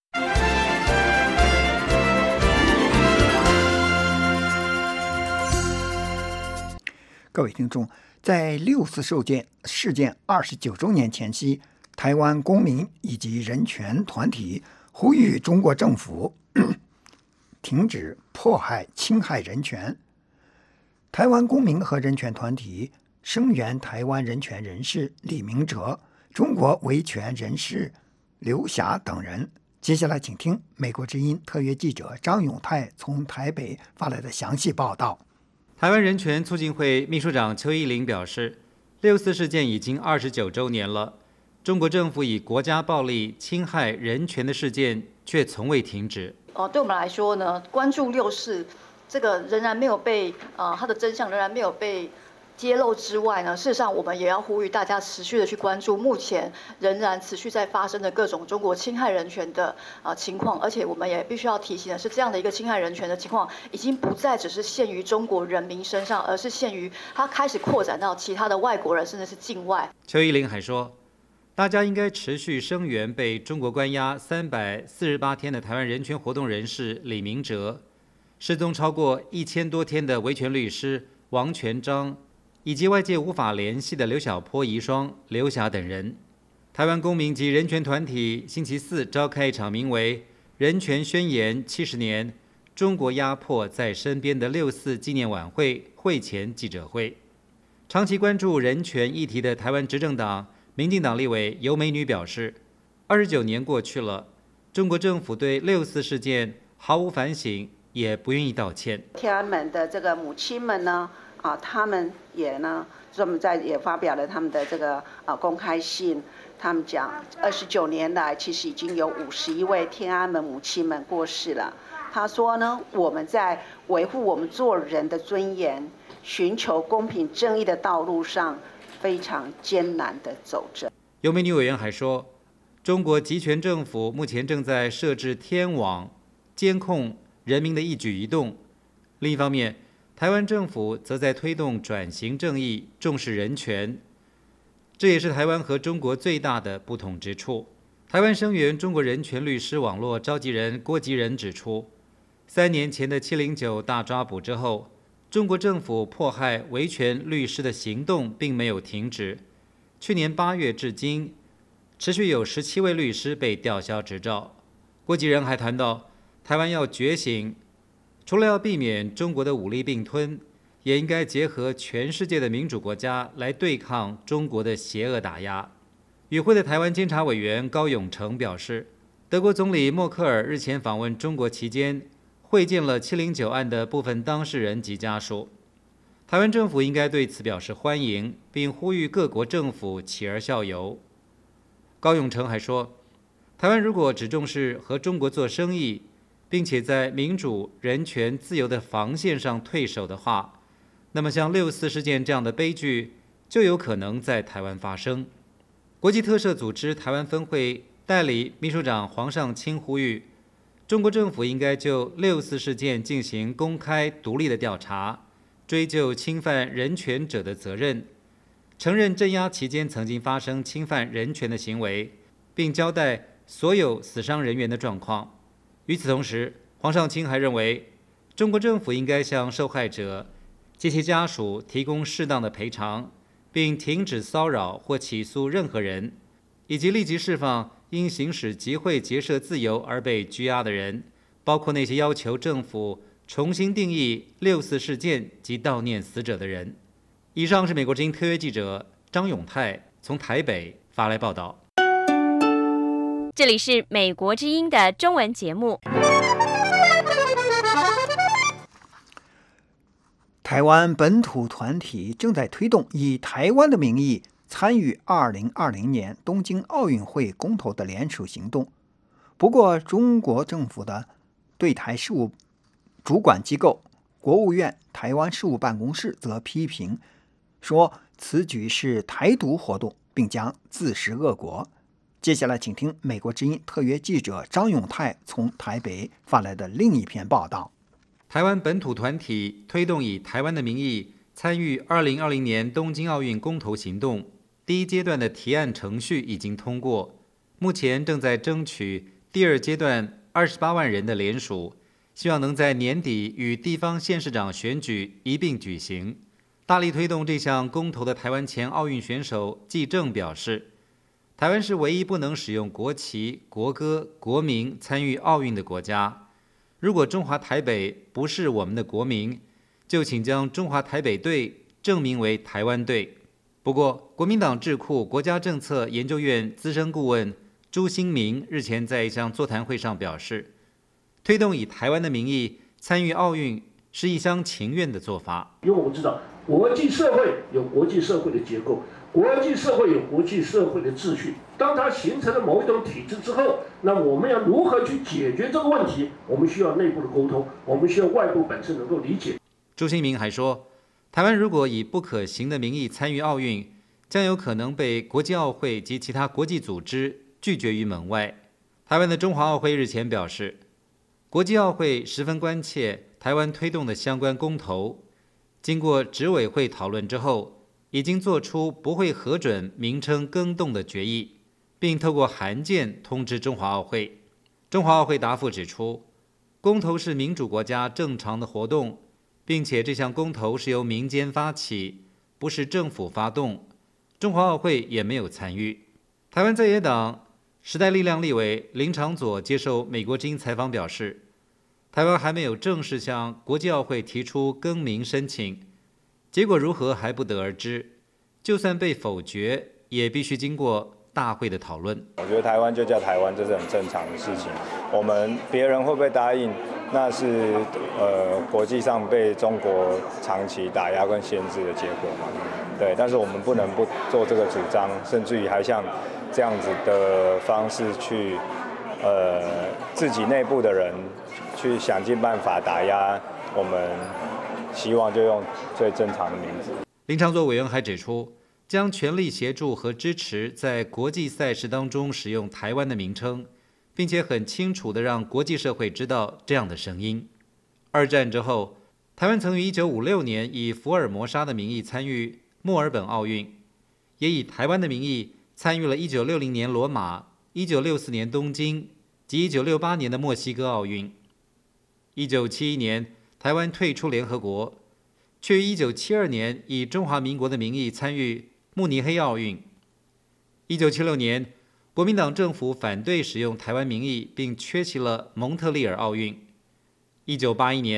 各位听众，在六四事件事件二十九周年前夕，台湾公民以及人权团体呼吁中国政府停止迫害、侵害人权。台湾公民和人权团体声援台湾人权人士李明哲、中国维权人士刘霞等人。接下来，请听美国之音特约记者张永泰从台北发来的详细报道。 台湾人权促进会秘书长邱依玲表示，六四事件已经二十九周年了，中国政府以国家暴力侵害人权的事件却从未停止。 哦，对我们来说呢，关注六四这个仍然没有被呃，它的真相仍然没有被揭露之外呢，事实上我们也要呼吁大家持续的去关注目前仍然持续在发生的各种中国侵害人权的呃情况，而且我们也必须要提醒的是，这样的一个侵害人权的情况已经不再只是限于中国人民身上，而是限于它开始扩展到其他的外国人，甚至是境外。 邱依玲还说，大家应该持续声援被中国关押三百四十八天的台湾人权活动人士李明哲，失踪超过一千多天的维权律师王全璋，以及外界无法联系的刘晓波遗孀刘霞等人。台湾公民及人权团体星期四召开一场名为《人权宣言七十年：中国压迫在身边》的六四纪念晚会会前记者会。长期关注人权议题的台湾执政党民进党立委尤美女表示，二十九年过去了，中国政府对六四事件毫无反省，也不愿意道歉。 天安门的这个母亲们呢？啊，他们也呢，他们在也发表了他们的这个啊公开信，他们讲二十九年来，其实已经有五十一位天安门母亲们过世了。他说呢，我们在维护我们做人的尊严、寻求公平正义的道路上，非常艰难地走着。 尤美女委员还说，中国集权政府目前正在设置天网，监控人民的一举一动。另一方面，台湾政府则在推动转型正义，重视人权，这也是台湾和中国最大的不同之处。台湾声援中国人权律师网络召集人郭吉仁指出，三年前的七零九大抓捕之后，中国政府迫害维权律师的行动并没有停止。去年八月至今，持续有十七位律师被吊销执照。郭吉仁还谈到，台湾要觉醒，除了要避免中国的武力并吞， 也应该结合全世界的民主国家来对抗中国的邪恶打压。与会的台湾监察委员高永成表示，德国总理默克尔日前访问中国期间，会见了七零九案的部分当事人及家属。台湾政府应该对此表示欢迎，并呼吁各国政府起而效尤。高永成还说，台湾如果只重视和中国做生意，并且在民主、人权、自由的防线上退守的话，那么像六四事件这样的悲剧就有可能在台湾发生。国际特赦组织台湾分会代理秘书长黄尚清呼吁，中国政府应该就六四事件进行公开独立的调查，追究侵犯人权者的责任，承认镇压期间曾经发生侵犯人权的行为，并交代所有死伤人员的状况。与此同时，黄尚清还认为，中国政府应该向受害者及其家属提供适当的赔偿，并停止骚扰或起诉任何人，以及立即释放因行使集会结社自由而被拘押的人，包括那些要求政府重新定义六四事件及悼念死者的人。以上是美国之音特约记者张永泰从台北发来报道。 这里是美国之音的中文节目。 台湾本土团体正在推动以台湾的名义参与二零二零年东京奥运会公投的联署行动。不过，中国政府的对台事务主管机构国务院台湾事务办公室则批评说，此举是台独活动，并将自食恶果。接下来请听美国之音特约记者张永泰从台北发来的另一篇报道。 台湾本土团体推动以台湾的名义参与二零二零年东京奥运公投行动，第一阶段的提案程序已经通过，目前正在争取第二阶段二十八万人的联署，希望能在年底与地方县市长选举一并举行。大力推动这项公投的台湾前奥运选手纪政表示，台湾是唯一不能使用国旗、国歌、国名参与奥运的国家。如果中华台北不是我们的国名，就请将中华台北队正名为台湾队。不过，国民党智库国家政策研究院资深顾问朱新明日前在一项座谈会上表示，推动以台湾的名义参与奥运是一厢情愿的做法。 因为我们知道，国际社会有国际社会的结构，国际社会有国际社会的秩序。当它形成了某一种体制之后，那我们要如何去解决这个问题？我们需要内部的沟通，我们需要外部本身能够理解。 朱新明还说，台湾如果以不可行的名义参与奥运，将有可能被国际奥会及其他国际组织拒绝于门外。台湾的中华奥会日前表示，国际奥会十分关切台湾推动的相关公投，经过执委会讨论之后，已经做出不会核准名称更动的决议，并透过函件通知中华奥会。中华奥会答复指出，公投是民主国家正常的活动，并且这项公投是由民间发起，不是政府发动，中华奥会也没有参与。台湾在野党时代力量立委林长佐接受美国之音采访表示，台湾还没有正式向国际奥会提出更名申请，结果如何还不得而知，就算被否决，也必须经过大会的讨论。 我觉得台湾就叫台湾，这是很正常的事情。我们别人会不会答应，那是呃国际上被中国长期打压跟限制的结果嘛。对，但是我们不能不做这个主张，甚至于还像这样子的方式去呃自己内部的人去想尽办法打压我们，希望就用最正常的名字。 林长佐委员还指出，将全力协助和支持在国际赛事当中使用台湾的名称，并且很清楚地让国际社会知道这样的声音。二战之后，台湾曾于一九五六年以福尔摩沙的名义参与墨尔本奥运，也以台湾的名义参与了一九六零年罗马、一九六四年东京及一九六八年的墨西哥奥运。一九七一年，台湾退出联合国，却于一九七二年以中华民国的名义参与慕尼黑奥运。一九七六年，国民党政府反对使用台湾名义，并缺席了蒙特利尔奥运。一九八一年，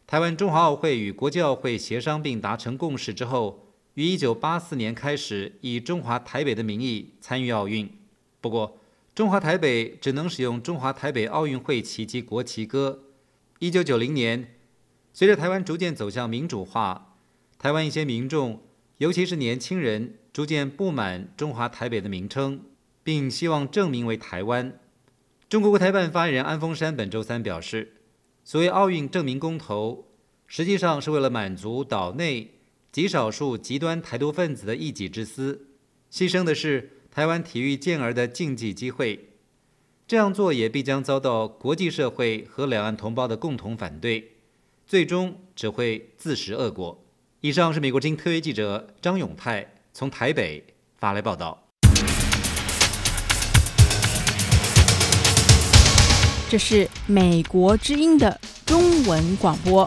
台湾中华奥会与国际奥会协商并达成共识之后，于一九八四年开始以中华台北的名义参与奥运。不过，中华台北只能使用中华台北奥运会旗及国旗歌。一九九零年，随着台湾逐渐走向民主化，台湾一些民众，尤其是年轻人，逐渐不满中华台北的名称，并希望正名为台湾。中国国台办发言人安峰山本周三表示，所谓奥运正名公投，实际上是为了满足岛内极少数极端台独分子的一己之私，牺牲的是台湾体育健儿的竞技机会。这样做也必将遭到国际社会和两岸同胞的共同反对，最终只会自食恶果。以上是美国之音特约记者张永泰从台北发来报道。 这是美国之音的中文广播。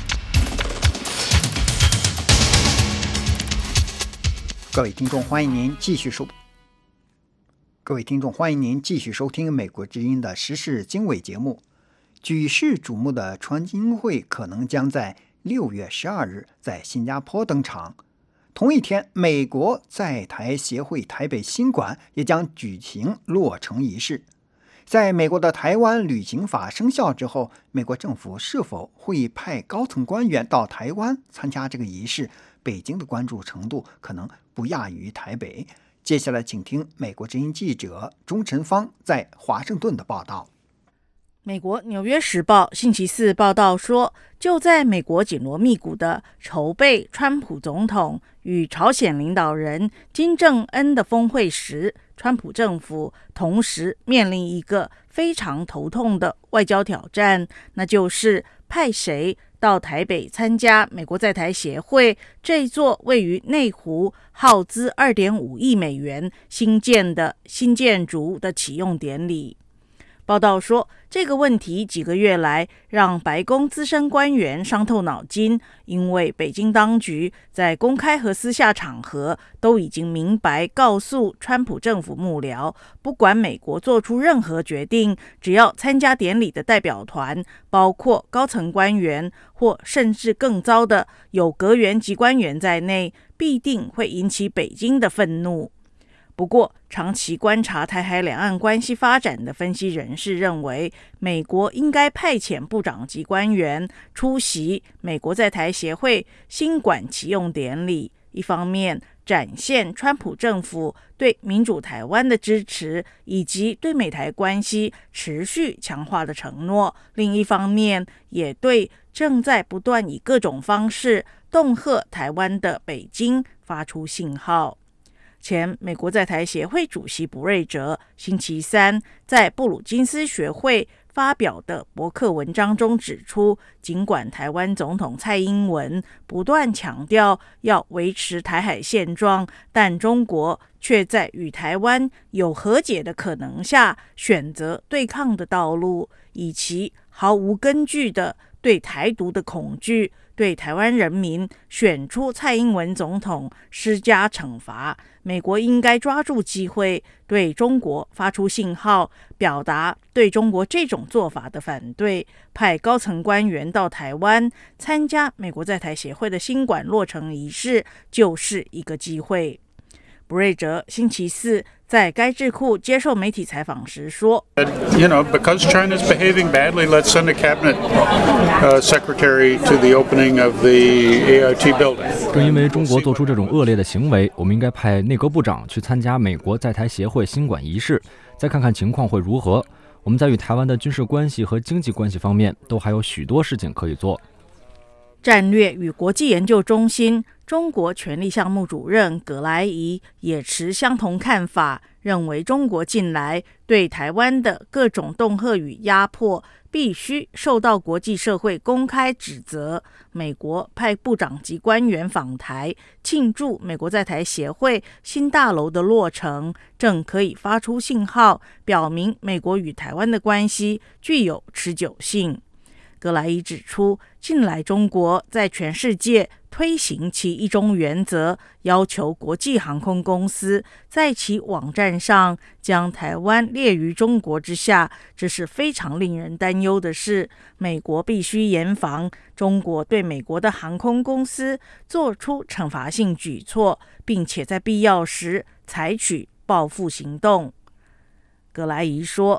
各位听众，欢迎您继续收。各位听众，欢迎您继续收听美国之音的时事经纬节目。举世瞩目的川金会可能将在六月十二日在新加坡登场。同一天，美国在台协会台北新馆也将举行落成仪式。在美国的台湾旅行法生效之后，美国政府是否会派高层官员到台湾参加这个仪式，北京的关注程度可能不亚于台北。接下来请听美国之音记者钟晨芳在华盛顿的报道。 美国《纽约时报》星期四报道说，就在美国紧锣密鼓的筹备川普总统与朝鲜领导人金正恩的峰会时，川普政府同时面临一个非常头痛的外交挑战，那就是派谁到台北参加美国在台协会这座位于内湖耗资 二点五亿美元新建的新建筑的启用典礼。报道说，这个问题几个月来让白宫资深官员伤透脑筋，因为北京当局在公开和私下场合都已经明白告诉川普政府幕僚，不管美国做出任何决定，只要参加典礼的代表团包括高层官员或甚至更糟的有阁员级官员在内，必定会引起北京的愤怒。不过，长期观察台海两岸关系发展的分析人士认为，美国应该派遣部长级官员出席美国在台协会新馆启用典礼，一方面展现川普政府对民主台湾的支持，以及对美台关系持续强化的承诺；另一方面，也对正在不断以各种方式恫吓台湾的北京发出信号。前美国在台协会主席卜瑞哲星期三在布鲁金斯学会发表的博客文章中指出，尽管台湾总统蔡英文不断强调要维持台海现状，但中国却在与台湾有和解的可能下选择对抗的道路，以其毫无根据的对台独的恐惧，对台湾人民选出蔡英文总统施加惩罚。美国应该抓住机会对中国发出信号，表达对中国这种做法的反对，派高层官员到台湾参加美国在台协会的新馆落成仪式就是一个机会。卜瑞哲星期四在该智库接受媒体采访时说 You know, because China's behaving badly, let's send a cabinet uh, secretary to the opening of the A I T building. 正因为中国做出这种恶劣的行为，我们应该派内阁部长去参加美国在台协会新馆仪式，再看看情况会如何。我们在与台湾的军事关系和经济关系方面都还有许多事情可以做。 战略与国际研究中心中国权力项目主任葛莱仪也持相同看法，认为中国近来对台湾的各种恫吓与压迫必须受到国际社会公开指责。美国派部长级官员访台庆祝美国在台协会新大楼的落成，正可以发出信号，表明美国与台湾的关系具有持久性。 葛莱伊指出，近来中国在全世界推行其一中原则，要求国际航空公司在其网站上将台湾列于中国之下，这是非常令人担忧的事。美国必须严防中国对美国的航空公司做出惩罚性举措，并且在必要时采取报复行动。葛莱伊说，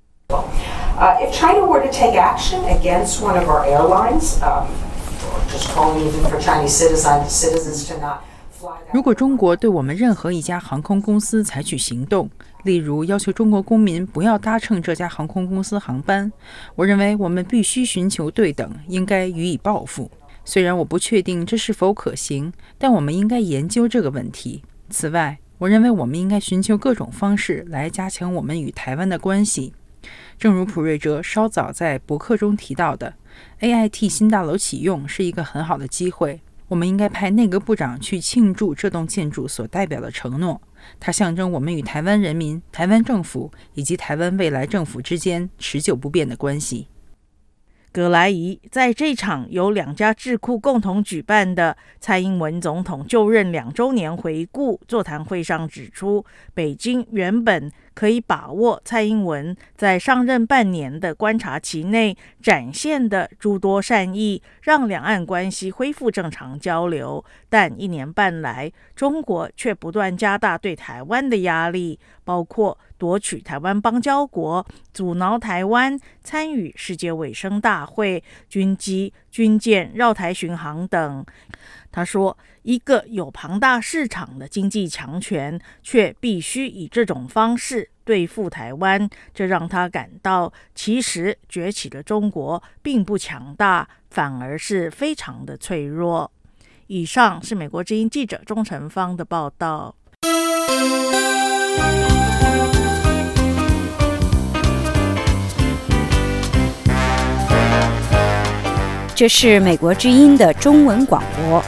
Uh, if China were to take action against one of our airlines, um, or just calling even for Chinese citizens, citizens to not fly that... 如果中国对我们任何一家航空公司采取行动，例如要求中国公民不要搭乘这家航空公司航班，我认为我们必须寻求对等，应该予以报复。虽然我不确定这是否可行，但我们应该研究这个问题。此外，我认为我们应该寻求各种方式来加强我们与台湾的关系。正如普瑞哲稍早在博客中提到的 ，A I T 新大楼启用是一个很好的机会。我们应该派内阁部长去庆祝这栋建筑所代表的承诺，它象征我们与台湾人民、台湾政府以及台湾未来政府之间持久不变的关系。 葛莱仪在这场由两家智库共同举办的蔡英文总统就任两周年回顾座谈会上指出，北京原本可以把握蔡英文在上任半年的观察期内展现的诸多善意，让两岸关系恢复正常交流，但一年半来，中国却不断加大对台湾的压力，包括夺取台湾邦交国、阻挠台湾参与世界卫生大会、军机、军舰绕台巡航等。他说，一个有庞大市场的经济强权，却必须以这种方式对付台湾，这让他感到，其实崛起的中国并不强大，反而是非常的脆弱。以上是美国之音记者钟成芳的报道。 这是美国之音的中文广播。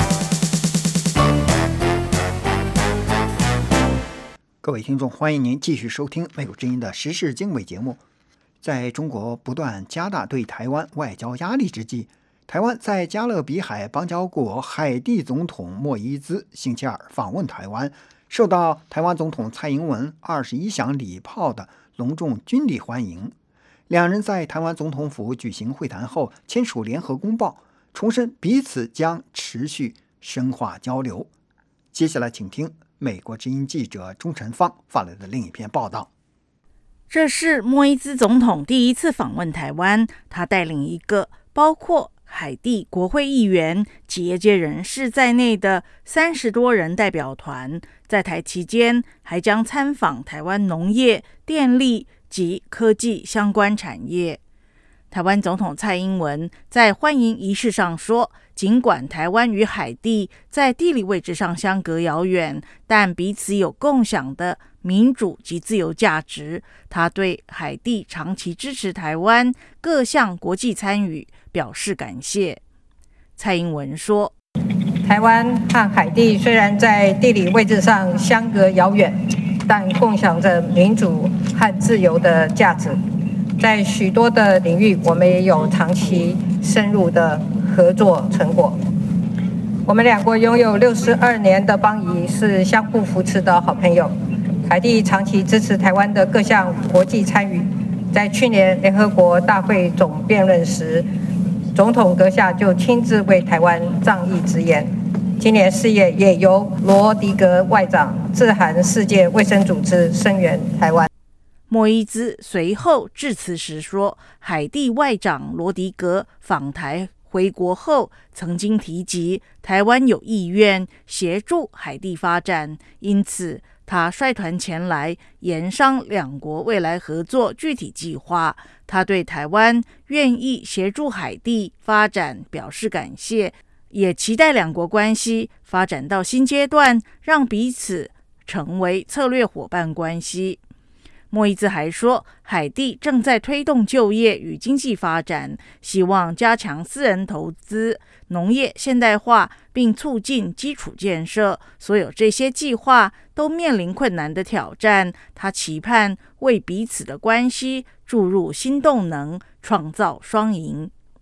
各位听众，欢迎您继续收听美国之音的时事经纬节目。在中国不断加大对台湾外交压力之际，台湾在加勒比海邦交国海地总统莫伊兹星期二访问台湾，受到台湾总统蔡英文二十一响礼炮的隆重军礼欢迎。两人在台湾总统府举行会谈后，签署联合公报，重申彼此将持续深化交流。接下来请听美国之音记者钟成芳发来的另一篇报道。 这是莫伊兹总统第一次访问台湾，他带领一个包括海地国会议员及业界人士在内的三十多人代表团，在台期间还将参访台湾农业、电力及科技相关产业。台湾总统蔡英文在欢迎仪式上说，尽管台湾与海地在地理位置上相隔遥远，但彼此有共享的民主及自由价值。他对海地长期支持台湾各项国际参与表示感谢。蔡英文说， 台湾和海地虽然在地理位置上相隔遥远，但共享着民主和自由的价值。在许多的领域，我们也有长期深入的合作成果。我们两国拥有六十二年的邦谊，是相互扶持的好朋友。海地长期支持台湾的各项国际参与，在去年联合国大会总辩论时，总统阁下就亲自为台湾仗义直言。今年四月，也由罗迪格外长致函世界卫生组织声援台湾。 莫伊兹随后致辞时说，海地外长罗迪格访台回国后，曾经提及台湾有意愿协助海地发展，因此他率团前来研商两国未来合作具体计划。他对台湾愿意协助海地发展表示感谢，也期待两国关系发展到新阶段，让彼此成为策略伙伴关系。莫伊兹还说，海地正在推动就业与经济发展，希望加强私人投资、农业现代化，并促进基础建设。所有这些计划都面临困难的挑战，他期盼为彼此的关系注入新动能，创造双赢。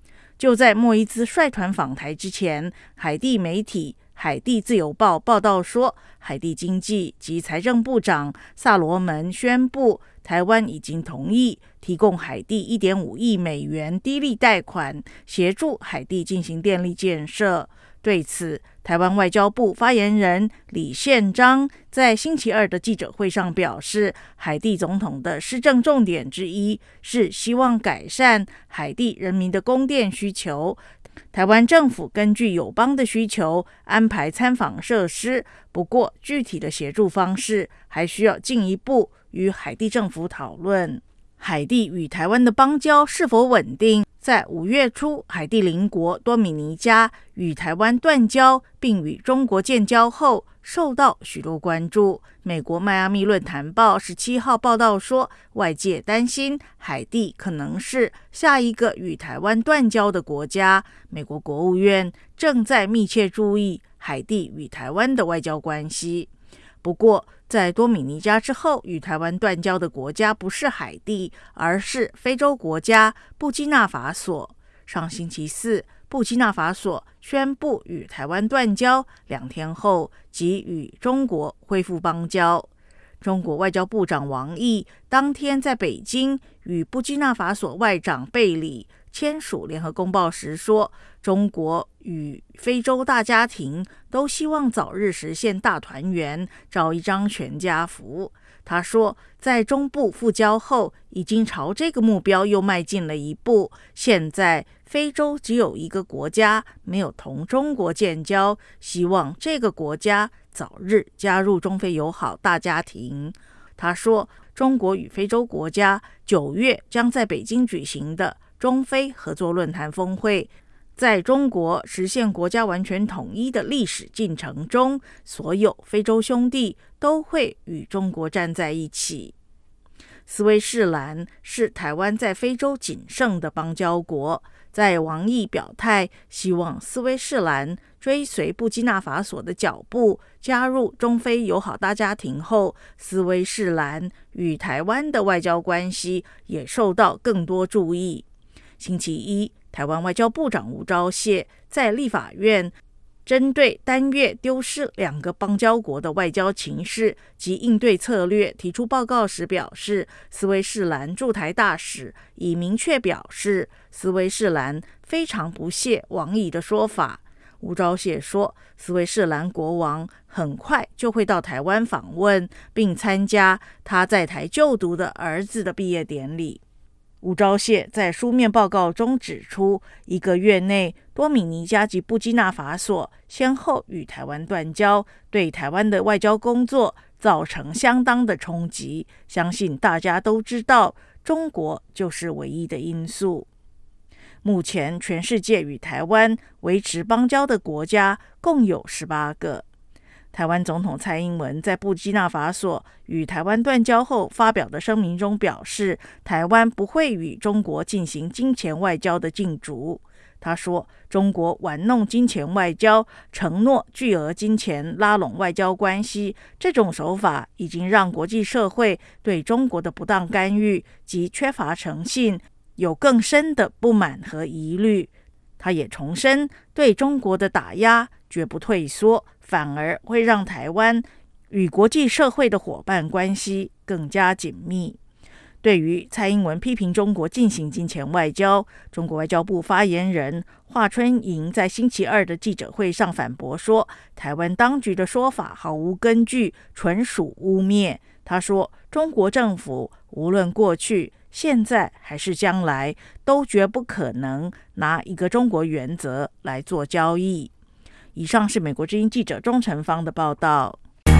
就在莫伊兹率团访台之前，海地媒体海地自由报报道说，海地经济及财政部长萨罗门宣布，台湾已经同意提供海地 一点五亿美元低利贷款，协助海地进行电力建设。对此，台湾外交部发言人李宪章在星期二的记者会上表示，海地总统的施政重点之一是希望改善海地人民的供电需求。台湾政府根据友邦的需求安排参访设施，不过具体的协助方式还需要进一步与海地政府讨论。海地与台湾的邦交是否稳定？在五月初，海地邻国多米尼加与台湾断交并与中国建交后，受到许多关注。美国迈阿密论坛报十七号报道说，外界担心海地可能是下一个与台湾断交的国家。美国国务院正在密切注意海地与台湾的外交关系。不过，在多米尼加之后，与台湾断交的国家不是海地，而是非洲国家布基纳法索。上星期四，布基纳法索宣布与台湾断交，两天后即与中国恢复邦交。中国外交部长王毅当天在北京与布基纳法索外长贝里签署联合公报时说，中国与非洲大家庭都希望早日实现大团圆，照一张全家福。他说，在中部复交后，已经朝这个目标又迈进了一步。现在非洲只有一个国家没有同中国建交，希望这个国家早日加入中非友好大家庭。他说，中国与非洲国家九月将在北京举行的中非合作论坛峰会，在中国实现国家完全统一的历史进程中，所有非洲兄弟都会与中国站在一起。斯威士兰是台湾在非洲仅剩的邦交国，在王毅表态希望斯威士兰追随布基纳法索的脚步，加入中非友好大家庭后，斯威士兰与台湾的外交关系也受到更多注意。星期一，台湾外交部长吴钊燮在立法院针对单月丢失两个邦交国的外交情势及应对策略提出报告时表示，斯威士兰驻台大使已明确表示，斯威士兰非常不屑王毅的说法。吴钊燮说，斯威士兰国王很快就会到台湾访问，并参加他在台就读的儿子的毕业典礼。吴钊燮在书面报告中指出，一个月内，多米尼加及布基纳法索先后与台湾断交，对台湾的外交工作造成相当的冲击。相信大家都知道，中国就是唯一的因素。目前，全世界与台湾维持邦交的国家共有十八个。台湾总统蔡英文在布基纳法索与台湾断交后发表的声明中表示，台湾不会与中国进行金钱外交的竞逐。他说，中国玩弄金钱外交，承诺巨额金钱拉拢外交关系，这种手法已经让国际社会对中国的不当干预及缺乏诚信有更深的不满和疑虑。他也重申，对中国的打压绝不退缩，反而会让台湾与国际社会的伙伴关系更加紧密。对于蔡英文批评中国进行金钱外交，中国外交部发言人华春莹在星期二的记者会上反驳说，台湾当局的说法毫无根据，纯属污蔑。他说，中国政府无论过去、现在还是将来，都绝不可能拿一个中国原则来做交易。以上是美国之音记者钟成芳的报道。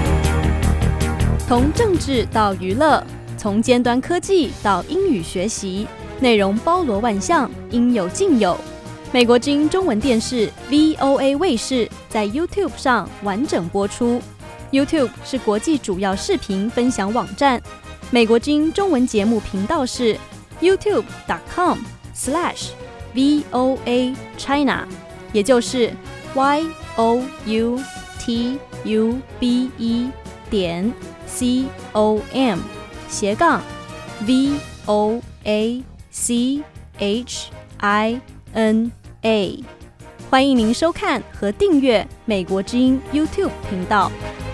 从政治到娱乐，从尖端科技到英语学习，内容包罗万象，应有尽有。美国之音中文电视 V O A 卫视在 YouTube 上完整播出。YouTube 是国际主要视频分享网站。美国之音中文节目频道是 youtube dot com slash V O A China， 也就是 Y O U T U B E 点 C O M 斜杠 V O A C H I N A。欢迎您收看和订阅美国之音 YouTube 频道。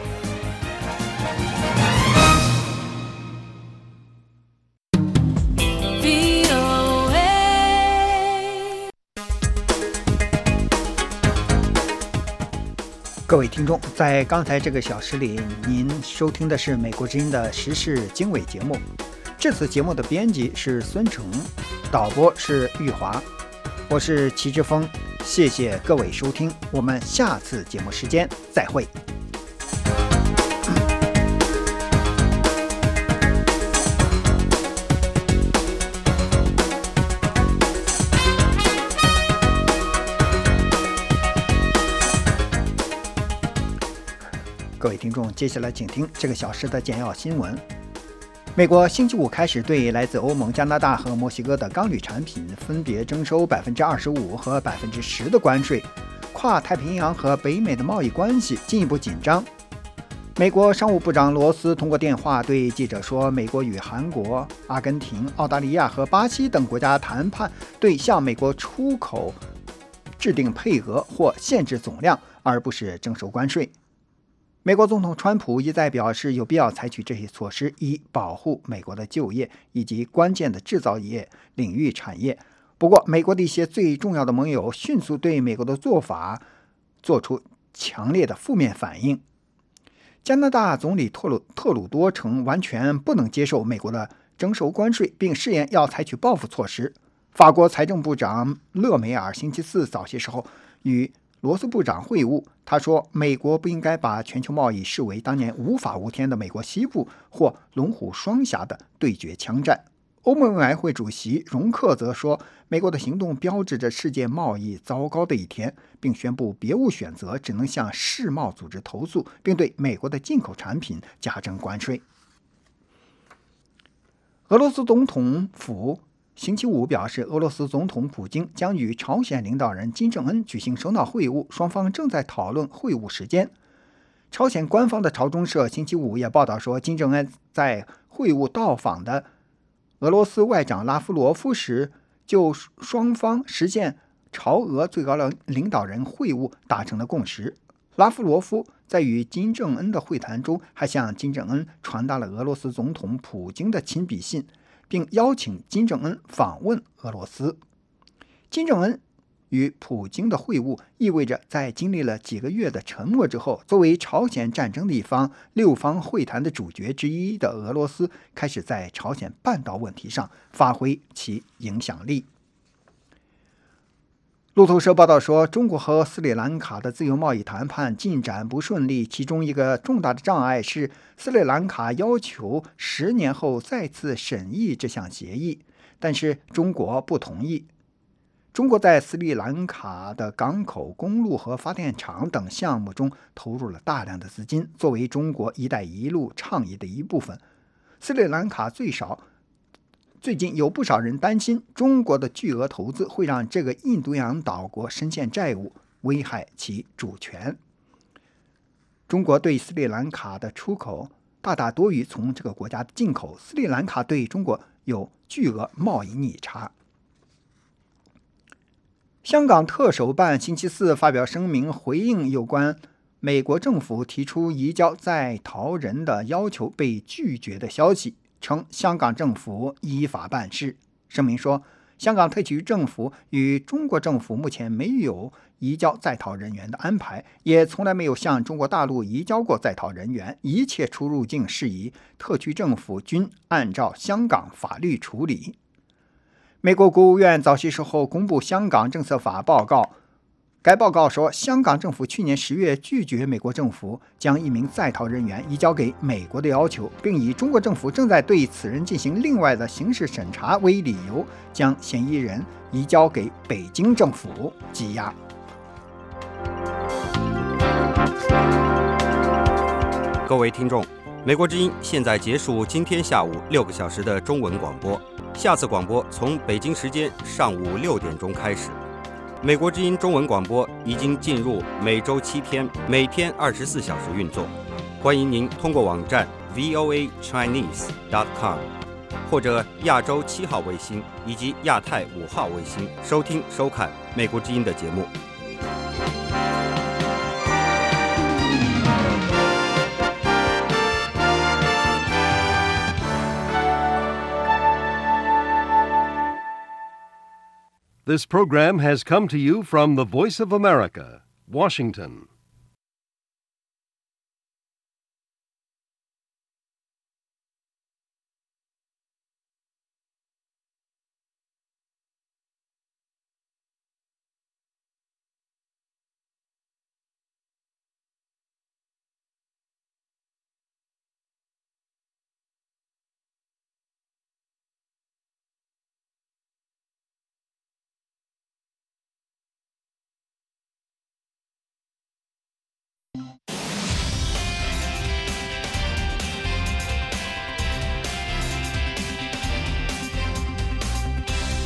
各位听众，在刚才这个小时里，您收听的是美国之音的时事经纬节目。这次节目的编辑是孙成，导播是玉华，我是齐志峰。谢谢各位收听，我们下次节目时间再会。各位听众，接下来请听这个小时的简要新闻。美国星期五开始对来自欧盟、加拿大和墨西哥的钢铝产品分别征收百分之二十五和百分之十的关税，跨太平洋和北美的贸易关系进一步紧张。美国商务部长罗斯通过电话对记者说，美国与韩国、阿根廷、澳大利亚和巴西等国家谈判，对向美国出口制定配额或限制总量，而不是征收关税。美国总统川普一再表示，有必要采取这些措施，以保护美国的就业以及关键的制造业领域产业。不过，美国的一些最重要的盟友迅速对美国的做法做出强烈的负面反应。加拿大总理特鲁特鲁多称完全不能接受美国的征收关税，并誓言要采取报复措施。法国财政部长勒梅尔星期四早些时候与罗斯部长会晤，他说，美国不应该把全球贸易视为当年无法无天的美国西部或龙虎双峡的对决枪战。欧盟委员会主席容克则说，美国的行动标志着世界贸易糟糕的一天，并宣布别无选择，只能向世贸组织投诉，并对美国的进口产品加征关税。俄罗斯总统府星期五表示，俄罗斯总统普京将与朝鲜领导人金正恩举行首脑会晤，双方正在讨论会晤时间。朝鲜官方的朝中社星期五也报道说，金正恩在会晤到访的俄罗斯外长拉夫罗夫时，就双方实现朝俄最高领导人会晤达成了共识。拉夫罗夫在与金正恩的会谈中，还向金正恩传达了俄罗斯总统普京的亲笔信，并邀请金正恩访问俄罗斯。金正恩与普京的会晤意味着，在经历了几个月的沉默之后，作为朝鲜战争的一方、六方会谈的主角之一的俄罗斯，开始在朝鲜半岛问题上发挥其影响力。路透社报道说，中国和斯里兰卡的自由贸易谈判进展不顺利，其中一个重大的障碍是斯里兰卡要求十年后再次审议这项协议，但是中国不同意。中国在斯里兰卡的港口、公路和发电厂等项目中投入了大量的资金，作为中国“一带一路”倡议的一部分。斯里兰卡最少最近有不少人担心，中国的巨额投资会让这个印度洋岛国深陷债务，危害其主权。中国对斯里兰卡的出口大大多于从这个国家的进口，斯里兰卡对中国有巨额贸易逆差。香港特首办星期四发表声明，回应有关美国政府提出移交在逃人的要求被拒绝的消息，称香港政府依法办事。声明说，香港特区政府与中国政府目前没有移交在逃人员的安排，也从来没有向中国大陆移交过在逃人员，一切出入境事宜，特区政府均按照香港法律处理。美国国务院早些时候公布香港政策法报告，该报告说，香港政府去年十月拒绝美国政府将一名在逃人员移交给美国的要求，并以中国政府正在对此人进行另外的刑事审查为理由，将嫌疑人移交给北京政府羁押。 各位听众，美国之音现在结束今天下午六个小时的中文广播，下次广播从北京时间上午六点钟开始。美国之音中文广播已经进入每周七天，每天二十四小时运作。欢迎您通过网站 V O A Chinese dot com 或者亚洲七号卫星以及亚太五号卫星收听收看美国之音的节目。 This program has come to you from the Voice of America, Washington.